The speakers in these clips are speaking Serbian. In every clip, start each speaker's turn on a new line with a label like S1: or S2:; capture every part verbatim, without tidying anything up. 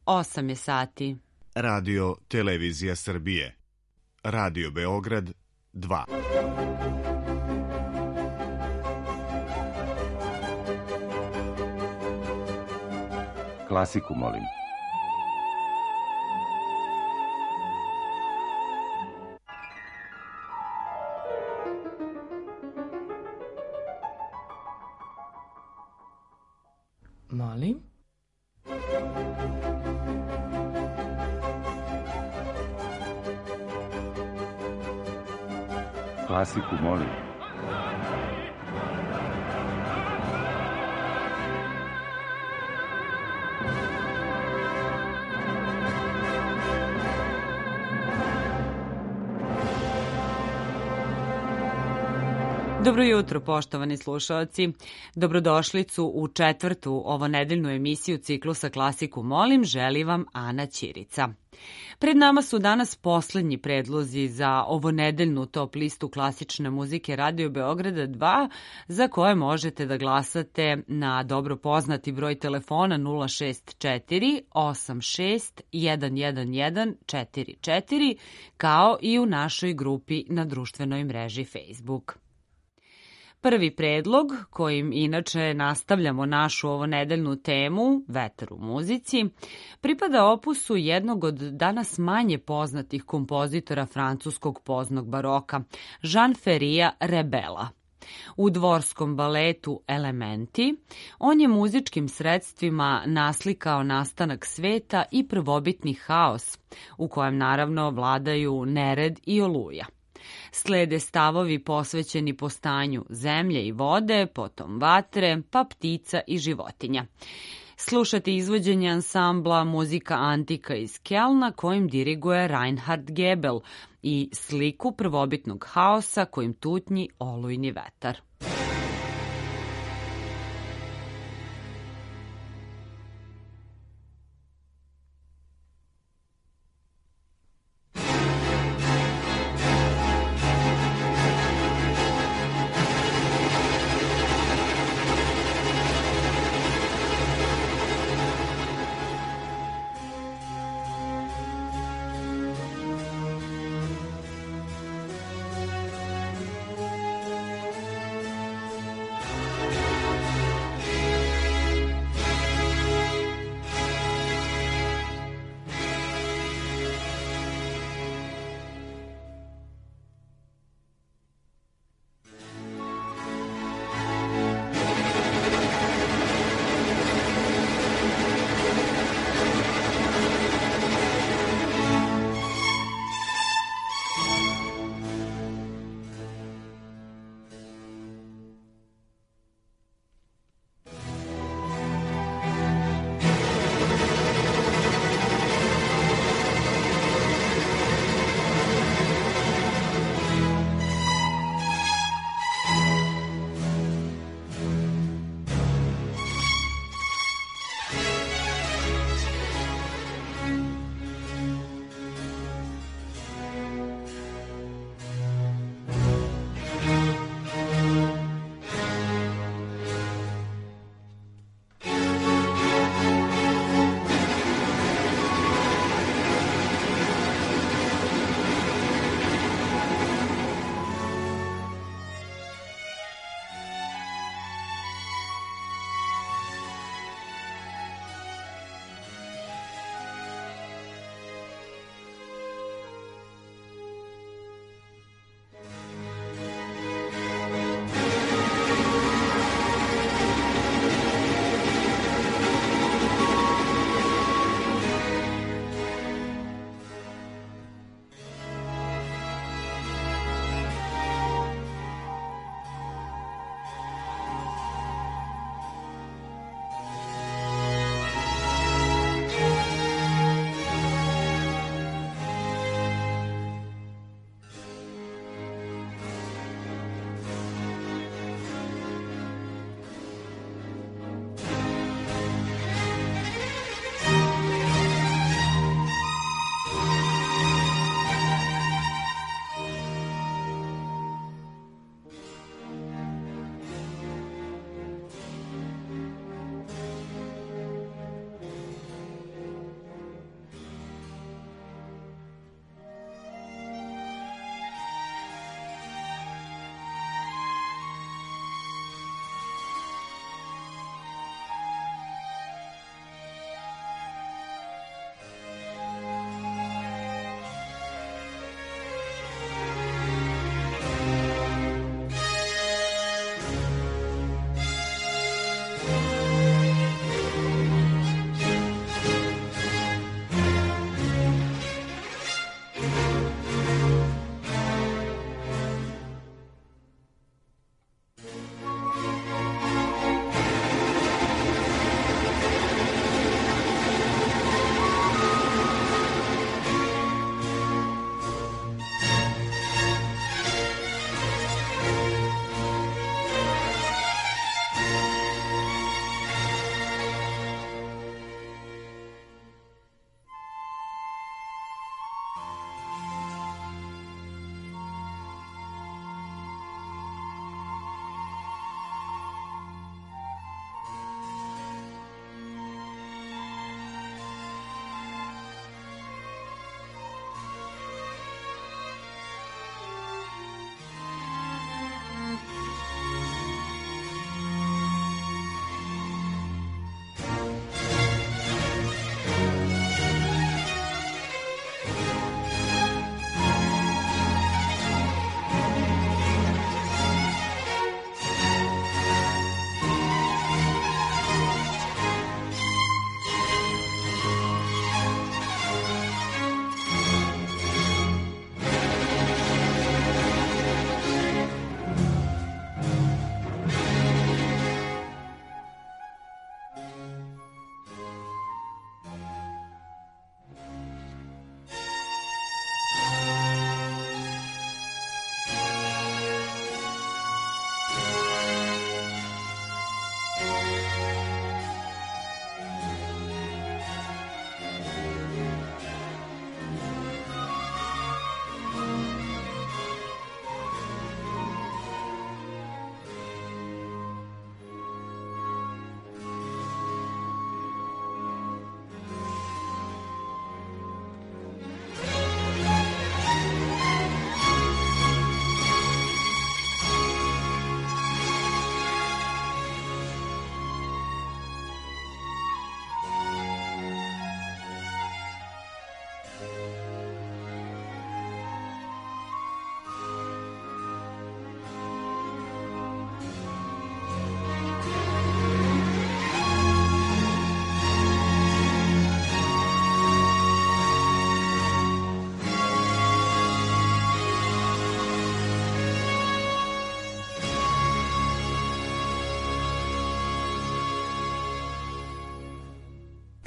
S1: osam je sati.
S2: Radio Televizija Srbije. Radio Beograd dva.
S3: Klasiku, molim.
S4: Molim?
S3: Klasiku, molim.
S1: Dobro jutro, poštovani slušaoci. Dobrodošlicu u četvrtu ovonedeljnu emisiju ciklusa Klasiku molim, želi vam Ana Ćirica. Pred nama su danas poslednji predlozi za ovonedeljnu top listu klasične muzike Radio Beograda dva, za koje možete da glasate na dobro poznati broj telefona nula šest četiri osam šest jedan jedan jedan četiri četiri, kao i u našoj grupi na društvenoj mreži Facebook. Prvi predlog, kojim inače nastavljamo našu ovonedeljnu temu, Vetar u muzici, pripada opusu jednog od danas manje poznatih kompozitora francuskog poznog baroka, Jean Ferrija Rebela. U dvorskom baletu Elementi on je muzičkim sredstvima naslikao nastanak sveta i prvobitni haos, u kojem naravno vladaju nered i oluja. Slede stavovi posvećeni postanju zemlje i vode, potom vatre, pa ptica i životinja. Slušate izvođenje ansambla Muzika Antika iz Kelna, kojim diriguje Reinhard Gebel, i sliku prvobitnog haosa kojim tutnji olujni vetar.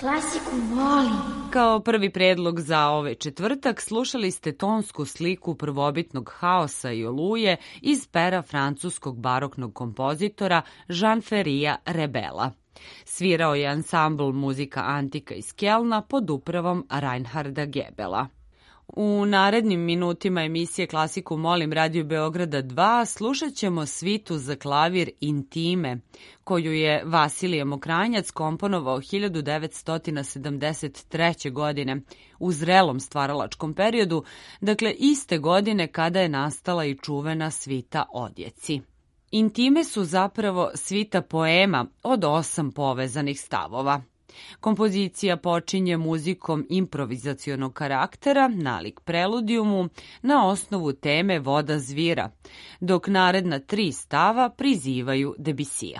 S3: Klasiku molim.
S1: Kao prvi predlog za ovaj četvrtak slušali ste tonsku sliku prvobitnog haosa i oluje iz pera francuskog baroknog kompozitora Jean-Feria Rebela. Svirao je ansambl Muzika Antika iz Kelna pod upravom Reinharda Gebela. U narednim minutima emisije Klasiku molim Radio Beograda dva slušat ćemo svitu za klavir Intime, koju je Vasilije Mokranjac komponovao hiljadu devetsto sedamdeset treće. godine u zrelom stvaralačkom periodu, dakle iste godine kada je nastala i čuvena svita Odjeci. Intime su zapravo svita poema od osam povezanih stavova. Kompozicija počinje muzikom improvizacionog karaktera, nalik preludijumu, na osnovu teme Voda zvira, dok naredna tri stava prizivaju Debisija.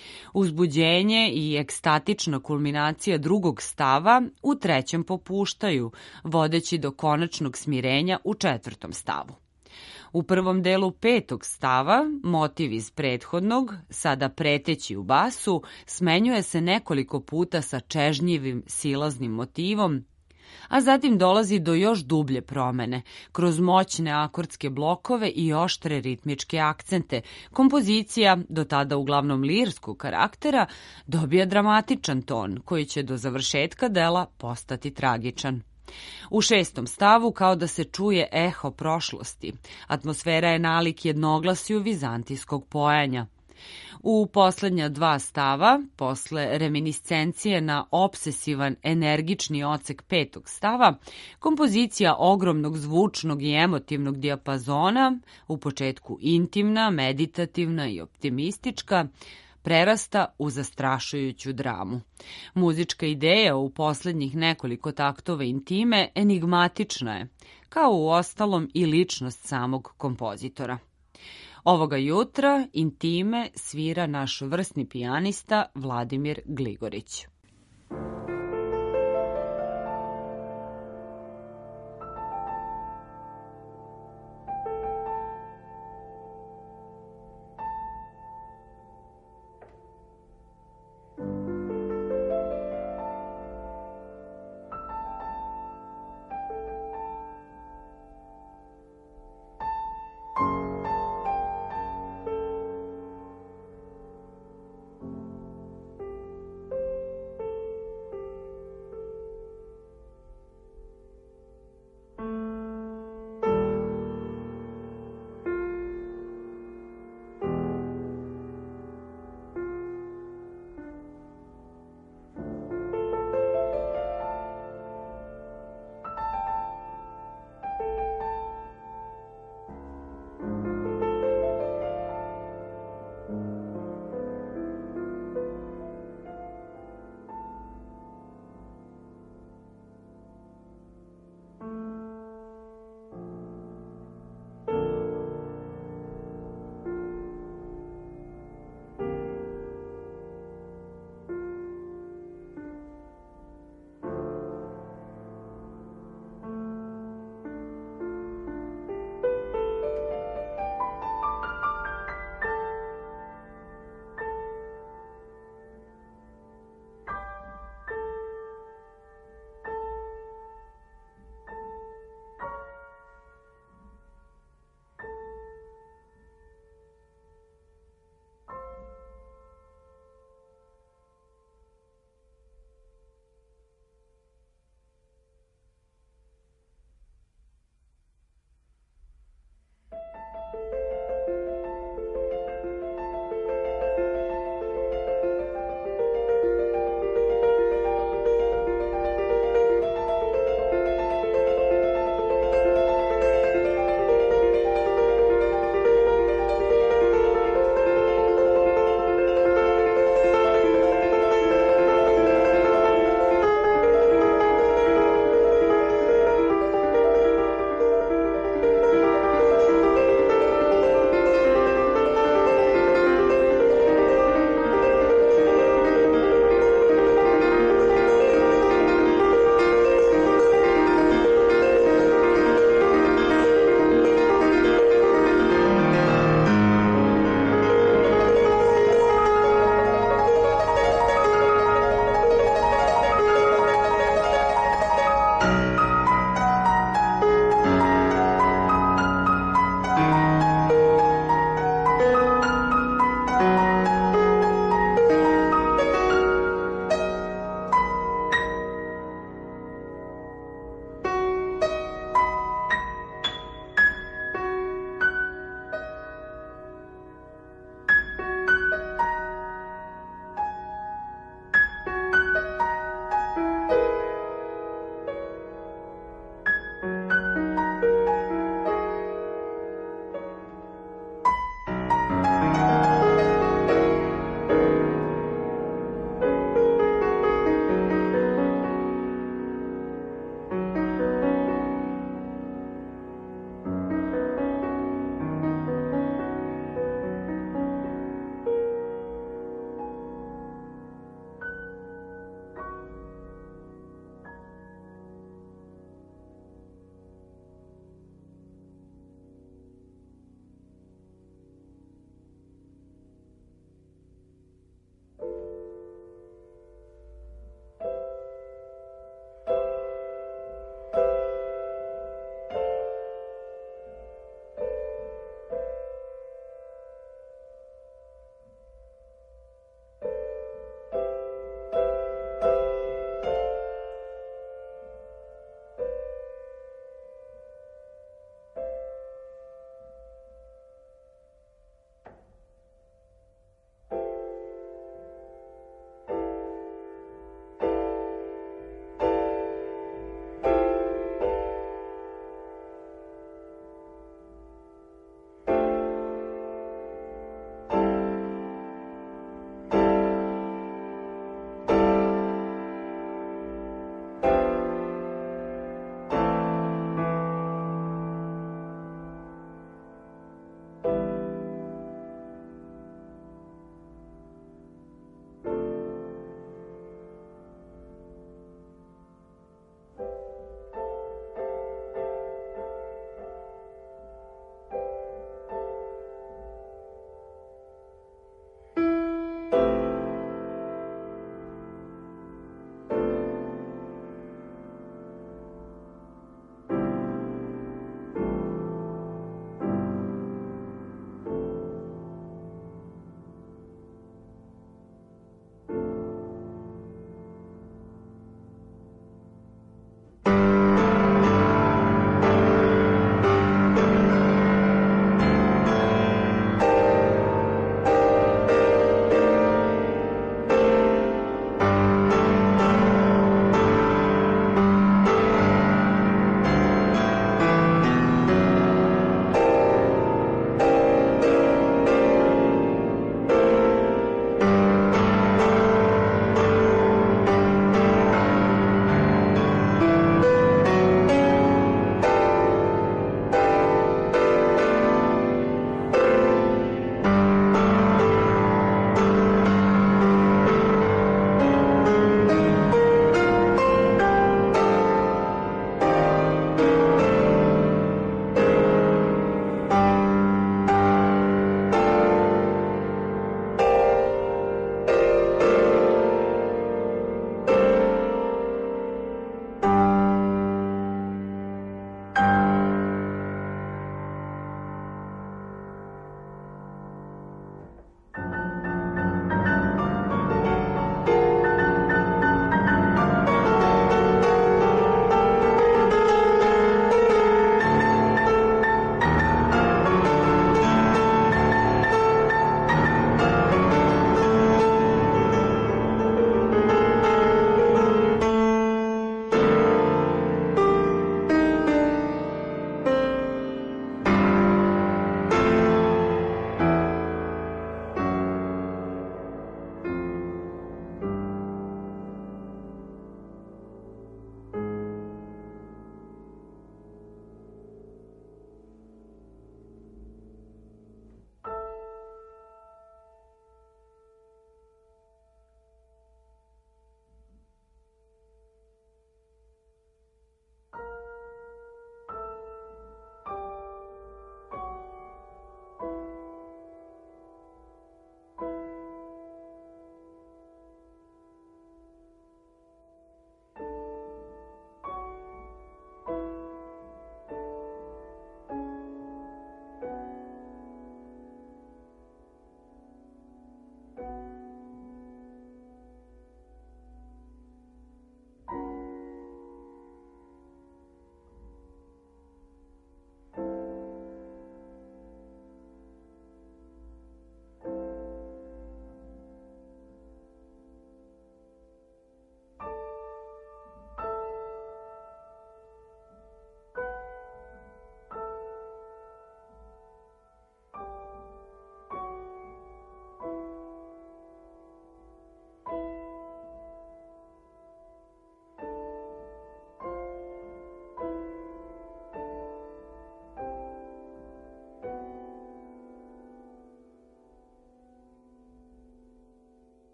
S1: Uzbuđenje i ekstatična kulminacija drugog stava u trećem popuštaju, vodeći do konačnog smirenja u četvrtom stavu. U prvom delu petog stava, motiv iz prethodnog, sada preteći u basu, smenjuje se nekoliko puta sa čežnjivim silaznim motivom, a zatim dolazi do još dublje promene, kroz moćne akordske blokove i oštre ritmičke akcente. Kompozicija, do tada uglavnom lirskog karaktera, dobija dramatičan ton, koji će do završetka dela postati tragičan. U šestom stavu kao da se čuje eho prošlosti. Atmosfera je nalik jednoglasju vizantijskog pojanja. U poslednja dva stava, posle reminiscencije na obsesivan, energični odsek petog stava, kompozicija ogromnog zvučnog i emotivnog dijapazona, u početku intimna, meditativna i optimistička, prerasta u zastrašujuću dramu. Muzička ideja u poslednjih nekoliko taktova Intime enigmatična je, kao u ostalom i ličnost samog kompozitora. Ovoga jutra Intime svira naš vrsni pijanista Vladimir Gligorić.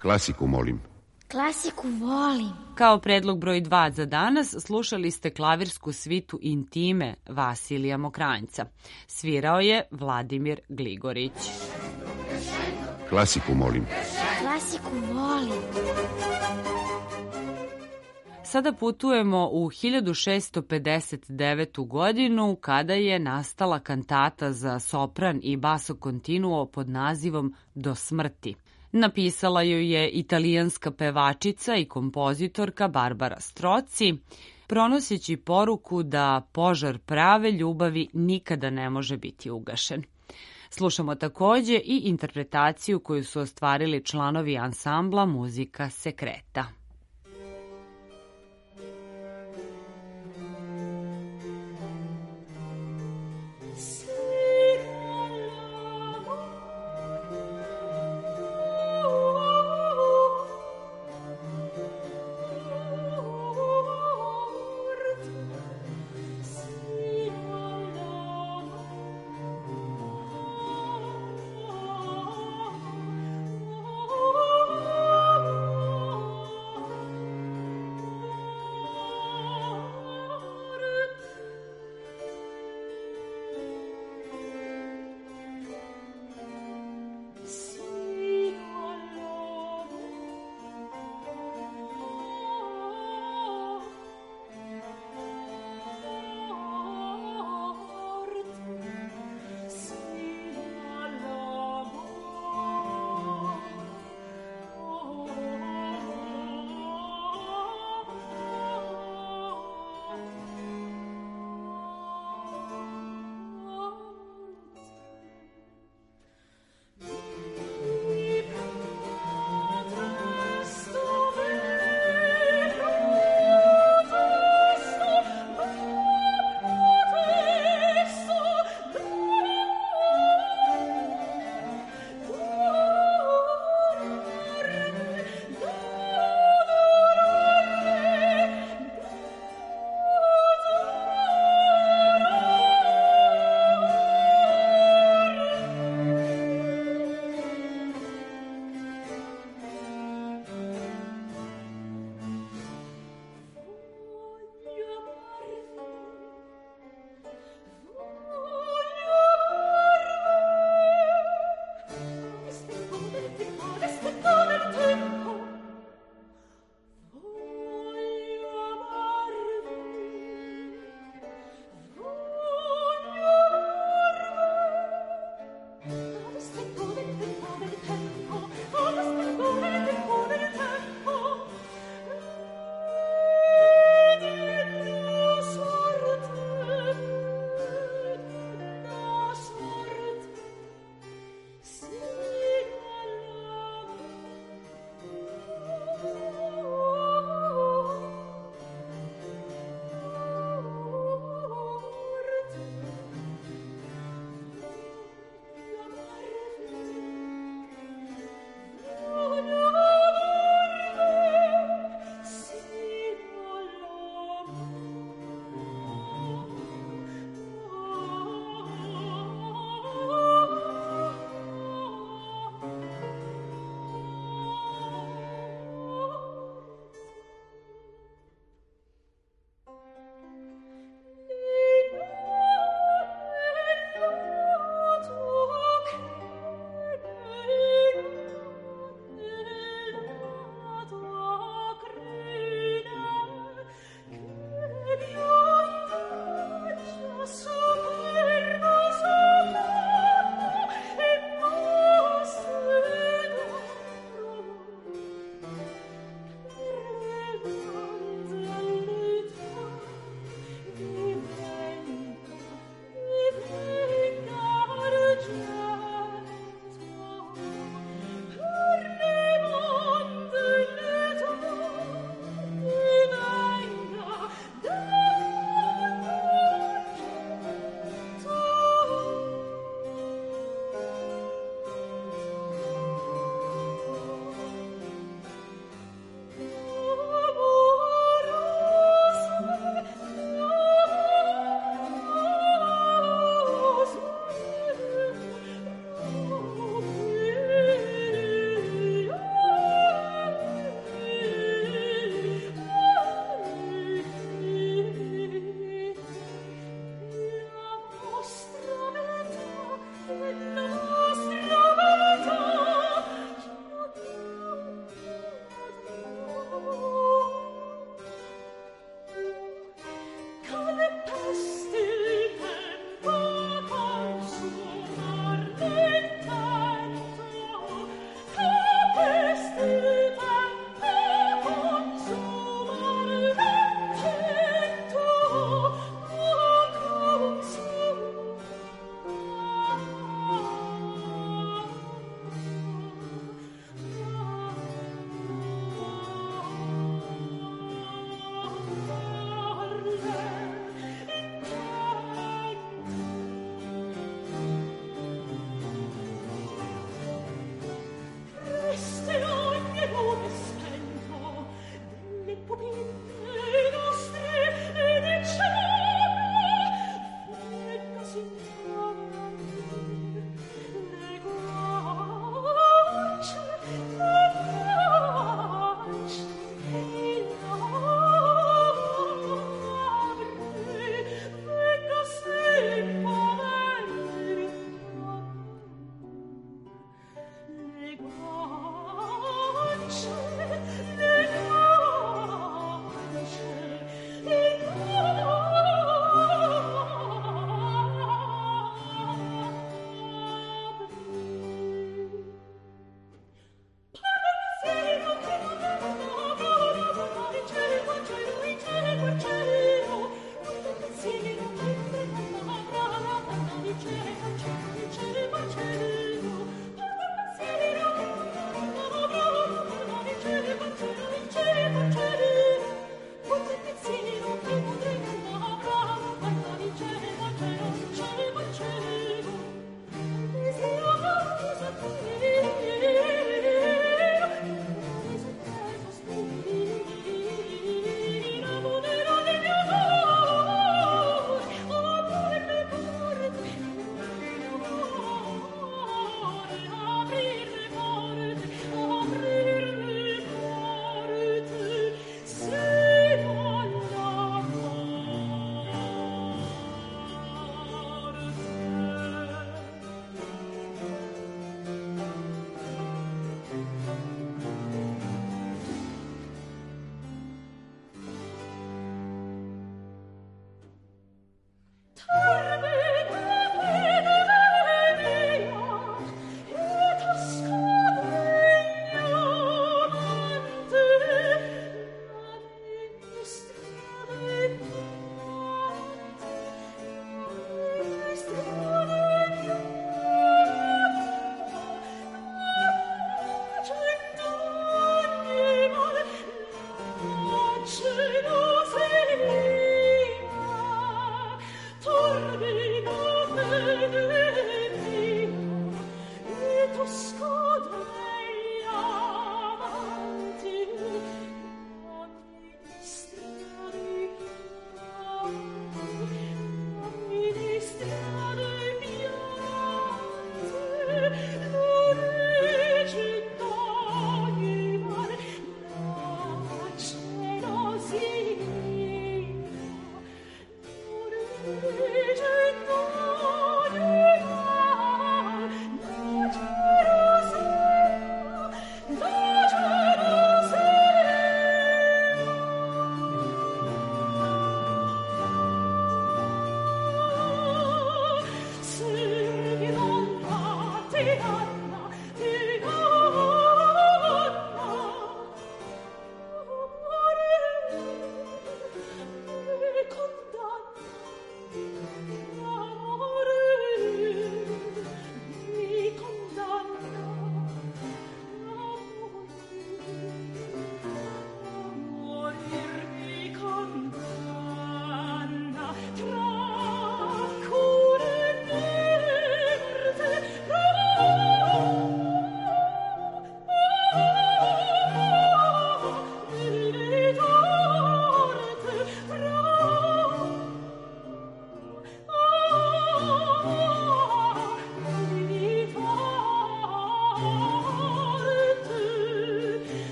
S3: Klasiku, molim.
S4: Klasiku volim.
S1: Kao predlog broj dva za danas slušali ste klavirsku svitu Intime Vasilija Mokranjca. Svirao je Vladimir Gligorić.
S3: Klasiku, molim.
S4: Klasiku volim.
S1: Sada putujemo u hiljadu šessto pedeset devetu. godinu kada je nastala kantata za sopran i basso continuo pod nazivom Do smrti. Napisala joj je italijanska pevačica i kompozitorka Barbara Strozzi, pronoseći poruku da požar prave ljubavi nikada ne može biti ugašen. Slušamo takođe i interpretaciju koju su ostvarili članovi ansambla Muzika Sekreta.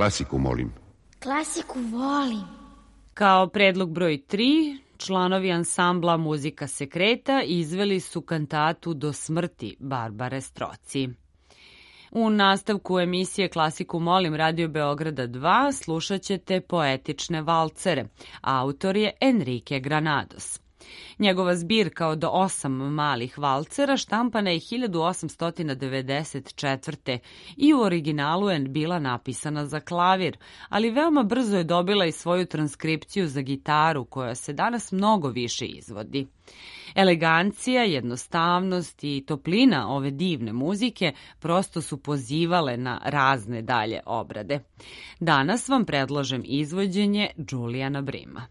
S3: Klasiku, molim.
S4: Klasiku volim.
S1: Kao predlog broj tri, članovi ansambla Muzika Sekreta izveli su kantatu Do smrti Barbare Stroci. U nastavku emisije Klasiku molim Radio Beograda dva slušat ćete Poetične valcere. Autor je Enrique Granados. Njegova zbirka od osam malih valcera štampana je hiljadu osamsto devedeset četvrte. i u originalu je bila napisana za klavir, ali veoma brzo je dobila i svoju transkripciju za gitaru koja se danas mnogo više izvodi. Elegancija, jednostavnost i toplina ove divne muzike prosto su pozivale na razne dalje obrade. Danas vam predlažem izvođenje Julijana Brima.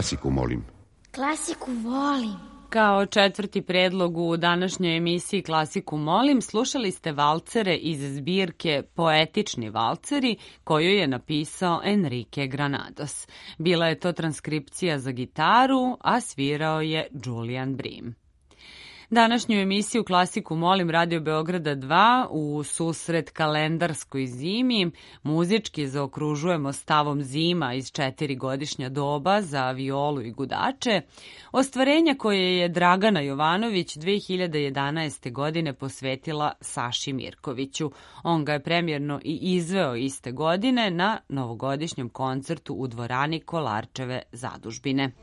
S3: Klasiku, molim.
S4: Klasiku volim.
S1: Kao četvrti predlog u današnjoj emisiji Klasiku molim, slušali ste valcere iz zbirke Poetični valceri, koju je napisao Enrique Granados. Bila je to transkripcija za gitaru, a svirao je Julian Brim. Današnju emisiju Klasiku molim Radio Beograda dva u susret kalendarskoj zimi muzički zaokružujemo stavom zima iz četiri godišnja doba za violu i gudače, ostvarenja koje je Dragana Jovanović dve hiljade jedanaeste. godine posvetila Saši Mirkoviću. On ga je premijerno i izveo iste godine na novogodišnjem koncertu u dvorani Kolarčeve zadužbine.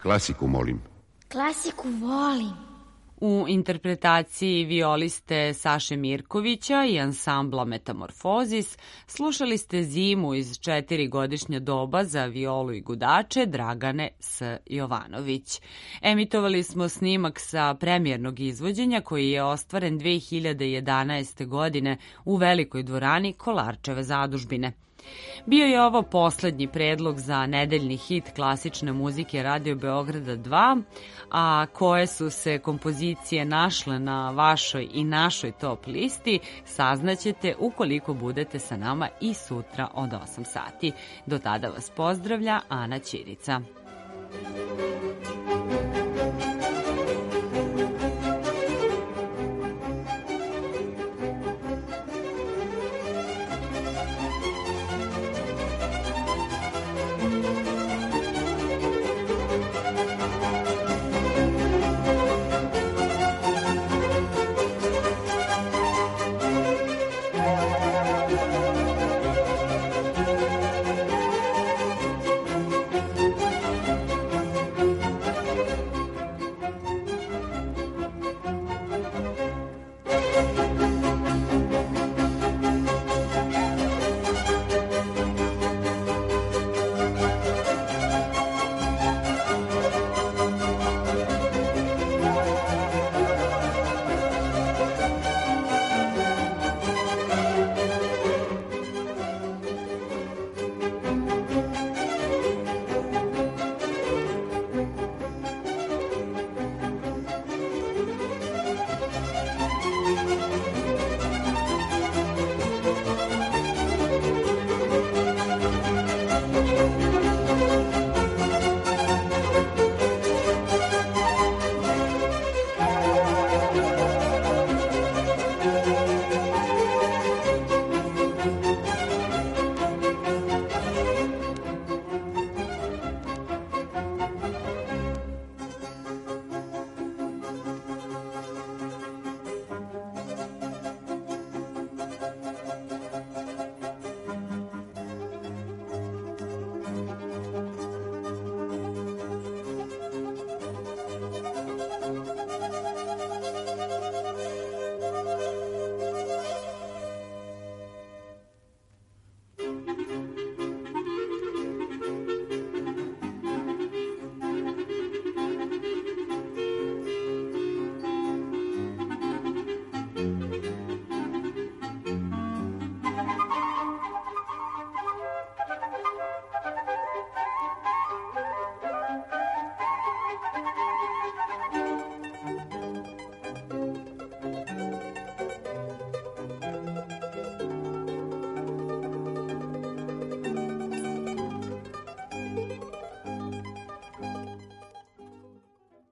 S3: Klasiku, molim.
S4: Klasiku volim.
S1: U interpretaciji violiste Saše Mirkovića i ansambla Metamorfozis slušali ste Zimu iz Četirigodišnja doba za violu i gudače Dragane S. Jovanović. Emitovali smo snimak sa premijernog izvođenja koji je ostvaren dve hiljade jedanaeste. godine u Velikoj dvorani Kolarčeve zadužbine. Bio je ovo poslednji predlog za nedeljni hit klasične muzike Radio Beograda dva, a koje su se kompozicije našle na vašoj i našoj top listi saznaćete ukoliko budete sa nama i sutra od osam sati. Do tada vas pozdravlja Ana Ćirica.